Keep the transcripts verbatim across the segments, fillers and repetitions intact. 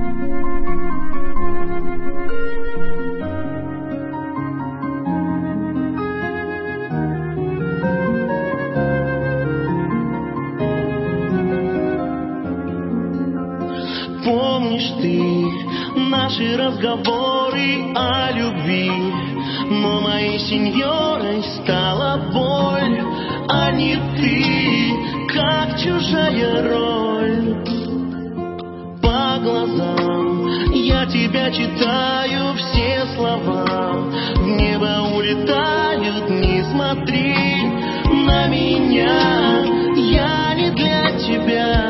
Помнишь ты наши разговоры о любви, но моей сеньорой стала боль, а не ты, как чужая роль. По глазам я тебя читаю, все слова в небо улетают. Не смотри на меня, я не для тебя.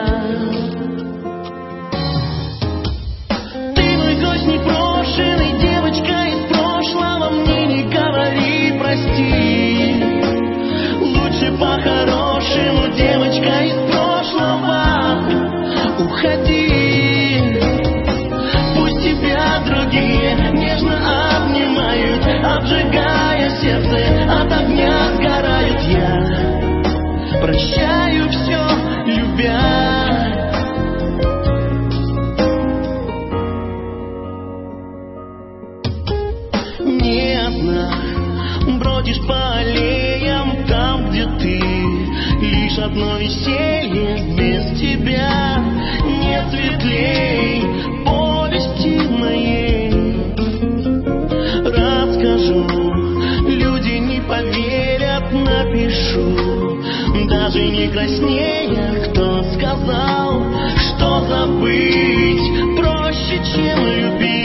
Непрошенный, девочка из прошлого, мне не говори прости. Лучше по-хорошему, девочка из прошлого, уходи. Пусть тебя другие нежно обнимают, обжигая сердце, от огня сгорают. Я прощаю все, любя. Бродишь по аллеям, там, где ты, лишь одно веселье без тебя. Нет светлей повести моей. Расскажу, люди не поверят, напишу, даже не краснея. Кто сказал, что забыть проще, чем любить?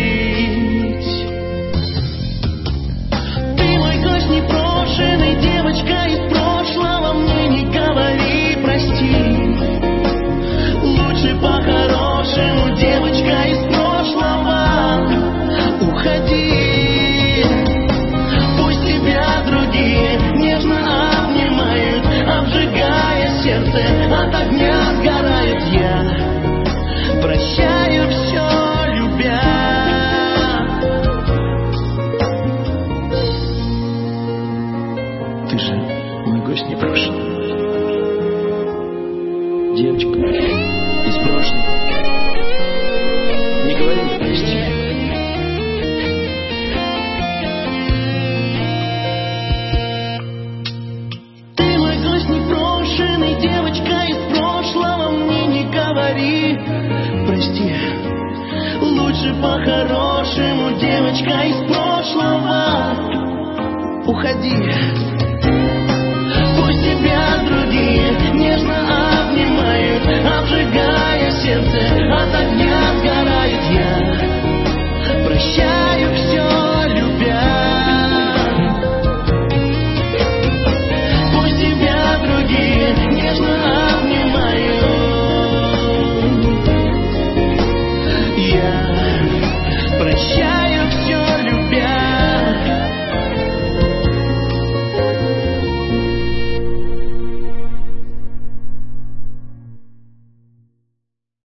Непрошенный, девочка из прошлого, мне не говори прости. Лучше по-хорошему, девочка из прошлого, уходи. Пусть тебя другие нежно обнимают, обжигая сердце, от огня сгорают. Я прощаю все, любя. Ты же мой гость непрошенный, девочка из прошлого. Не говори мне прости. Ты мой гость непрошенный, девочка из прошлого, мне не говори прости. Лучше по-хорошему, девочка из прошлого, уходи. Пусть тебя